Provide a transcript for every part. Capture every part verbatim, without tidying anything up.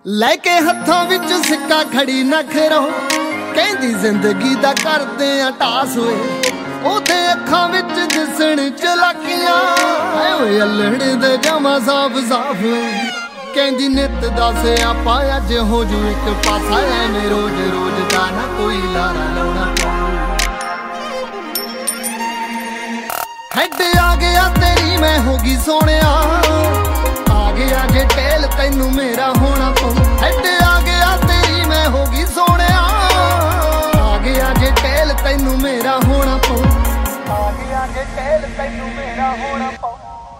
ਲੈਕੇ ਹੱਥਾਂ ਵਿੱਚ ਸਿੱਕਾ ਖੜੀ ਨਖਰੋ ਕਹਿੰਦੀ ਜ਼ਿੰਦਗੀ ਦਾ ਕਰਦੇ ਆ ਟਾਸ ਹੋਏ ਉਹਦੇ ਅੱਖਾਂ ਵਿੱਚ ਦਿਸਣ ਚਲਾਕੀਆਂ ਐ ਓਏ ਅਲੜ ਦੇ ਜਮਾ ਸਾਫ ਸਾਫ ਕਹਿੰਦੀ ਨਿੱਤ ਦੱਸ ਆਪਾਂ ਅੱਜ ਹੋ ਜੂ ਇੱਕ ਪਾਸਾ ਐਵੇਂ ਰੋਜ਼ ਰੋਜ਼ ਦਾ ਨਾ ਕੋਈ ਲਾਰਾ ਲਾਉਣਾ ਹੈਡ ਆ ਗਿਆ ਤੇਰੀ ਮੈਂ ਹੋ ਗਈ ਸੋਹਣਿਆ ਆ ਗਿਆ ਜੇ ਟੇਲ ਤੈਨੂੰ ਮੇਰਾ ਹੋਣਾ ਪਊ ਹੈਡ ਆ ਗਿਆ ਤੇਰੀ ਮੈਂ ਹੋ ਗਈ ਸੋਹਣਿਆ ਆ ਗਿਆ ਜੇ ਟੇਲ ਤੈਨੂੰ ਮੇਰਾ ਹੋਣਾ ਪਊ ਆ ਗਿਆ ਜੇ ਟੇਲ ਤੈਨੂੰ ਮੇਰਾ ਹੋਣਾ ਪਊ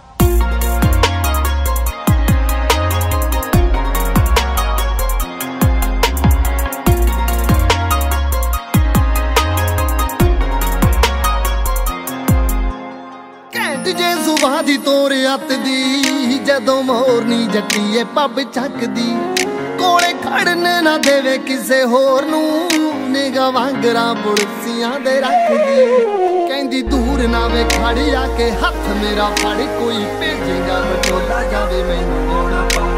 ਜੇ ਸੁਭਾ ਦੀ ਤੋਰ ਅੱਤ ਦੀ ਜਦੋਂ ਮੋਰਨੀ ਜੱਟੀਏ ਪੱਬ ਚੱਕਦੀ ਕੋਲੇ ਖੜਨ ਨਾ ਦੇਵੇ ਕਿਸੇ ਹੋਰ ਨੂੰ ਨਿਗਾ ਵਾਂਗਰਾਂ ਪੁਲਸੀਆਂ ਦੇ ਰੱਖਦੀ ਕਹਿੰਦੀ ਦੂਰ ਨਾ ਵੇ ਖੜ ਆ ਕੇ ਹੱਥ ਮੇਰਾ ਫੜ ਕੋਈ ਭੇਜੇਗਾ ਬਟੋਲਾ ਜਾਵੇ ਮੈਨੂੰ ਆਉਣਾ ਪਊ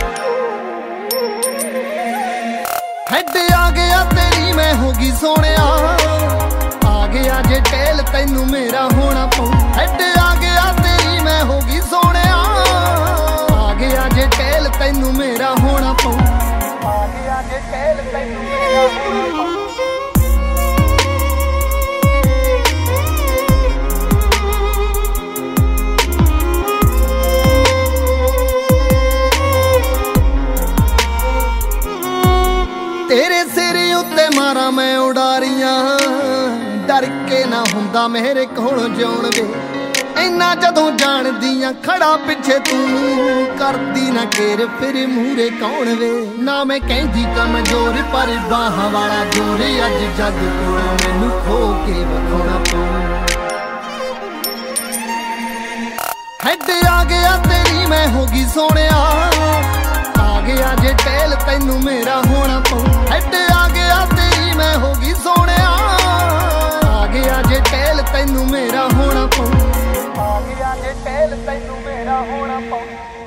ਹੈਡ ਆ ਗਿਆ ਤੇਰੀ ਮੈਂ ਹੋ ਗਈ ਸੋਹਣਿਆ ਆ ਗਿਆ ਜੇ ਟੇਲ ਤੈਨੂੰ ਮੇਰਾ ਹੋਣਾ ਪਊ ਹੈਡ ਆ ਗਿਆ ਤੇਰੀ ਮੈਂ ਹੋ ਗਈ ਸੋਹਣਿਆ ਆ ਗਿਆ ਜੇ ਟੇਲ ਤੈਨੂੰ ਮੇਰਾ ਹੋਣਾ ਪਊ ਆ ਗਿਆ ਜੇ ਟੇਲ ਤੈਨੂੰ ਮੇਰਾ ਹੋਣਾ ਪਊ ਤੇਰੇ ਸਿਰ ਉੱਤੇ ਮਾਰਾਂ ਮੈਂ ਉਡਾਰੀਆਂ ਡਰ ਕੇ ਨਾ ਹੁੰਦਾ ਮੇਰੇ ਕੋਲ ਜਿਉਣ ਵੇ ਇੰਨਾ ਜਦੋਂ ਜਾਣਦੀਆਂ ਖੜਾ ਪਿੱਛੇ ਤੂੰ ਕਰਦੀ ਨਾ ਕੇਰ ਫਿਰ ਮੂਰੇ ਕੌਣ ਵੇ ਨਾ ਮੈਂ ਕਹਿੰਦੀ ਕਮਜ਼ੋਰ ਪਰ ਬਾਹਾਂ ਵਾਲਾ ਜੋਰ ਅੱਜ ਜੱਗ ਕੋਲੋਂ ਮੈਨੂੰ ਖੋ ਕੇ ਵਿਖਾਉਣਾ ਪਊ ਹੈਡ ਆ ਗਿਆ ਤੇਰੀ ਮੈਂ ਹੋ ਗਈ ਸੋਹਣਿਆ ਆ ਗਿਆ ਜੇ ਟੇਲ ਤੈਨੂੰ ਮੇਰਾ ਹੋਣਾ ਪਊ ਹੈਡ ਆ ਗਿਆ ਤੇਰੀ ਮੈਂ ਹੋ ਗਈ ਸੋਹਣਿਆ ਆ ਗਿਆ ਜੇ ਟੇਲ ਤੈਨੂੰ ਮੇਰਾ ਹੋਣਾ ਪਊ ਆ ਗਿਆ ਜੇ ਟੇਲ ਤੈਨੂੰ ਮੇਰਾ ਹੋਣਾ ਪਊ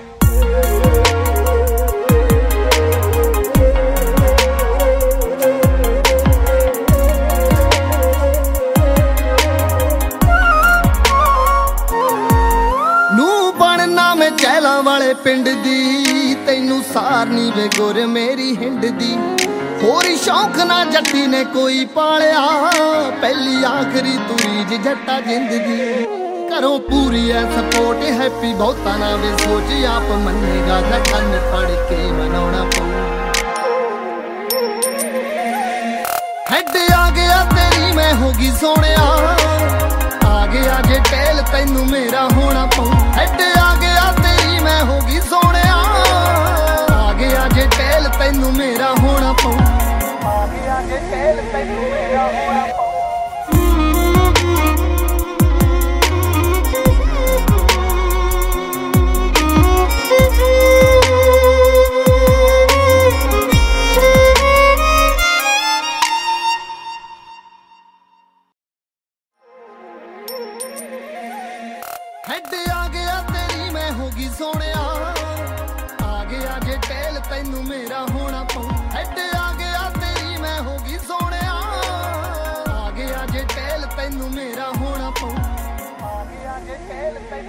ਨੂੰ ਬਣਨਾ ਮੈਂ ਚਹਿਲਾਂ ਵਾਲੇ ਪਿੰਡ ਦੀ ਤੈਨੂੰ ਸਾਰਨੀ ਵੇ ਗੁਰ ਮੇਰੀ ਹਿੰਡ ਦੀ ਹੋਰ ਸ਼ੌਂਕ ਨਾ ਜੱਟੀ ਨੇ ਕੋਈ ਪਾਲਿਆ ਪਹਿਲੀ ਆਖਰੀ ਤੁਰੀ ਜੱਟਾ ਜਿੰਦ ਦੀ ਕਰੋ ਪੂਰੀ ਐ ਸਪੋਰਟ ਹੈਪੀ ਬਹੁਤਾ ਨਾ ਵੇ ਸੋਚ ਆਪ ਮੰਨੇਗਾ ਕੰਨ ਫੜ ਕੇ ਮਨਾਉਣਾ ਪਊ ਹੈਡ ਆ ਗਿਆ ਤੇਰੀ ਮੈਂ ਹੋ ਗਈ ਸੋਹਣਿਆ ਆ ਗਿਆ ਜੇ ਟੇਲ ਤੈਨੂੰ ਮੇਰਾ ਹੋਣਾ ਪਊ ਹੈਡ ਆ ਗਿਆ ਤੇਰੀ ਮੈਂ ਹੋ ਗਈ ਸੋਹਣਿਆ ਆ ਗਿਆ ਜੇ ਟੇਲ ਤੈਨੂੰ ਮੇਰਾ ਹੋਣਾ ਪਊ ਆ ਗਿਆ ਜੇ ਟੇਲ ਤੈਨੂੰ ਮੇਰਾ ਹੋਣਾ ਪਊ ਹੈਡ ਆ ਗਿਆ ਤੇਰੀ ਮੈਂ ਹੋ ਗਈ ਸੋਹਣਿਆ ਆ ਗਿਆ ਜੇ ਟੇਲ ਤੈਨੂੰ ਮੇਰਾ ਹੋਣਾ ਪਊ ਹੈਡ ਆ ਗਿਆ ਤੇਰੀ ਮੈਂ ਹੋ ਗਈ ਸੋਹਣਿਆ ਆ ਗਿਆ ਜੇ ਟੇਲ ਤੈਨੂੰ ਮੇਰਾ ਹੋਣਾ ਪਊ ਆ ਗਿਆ ਜੇ ਟੇਲ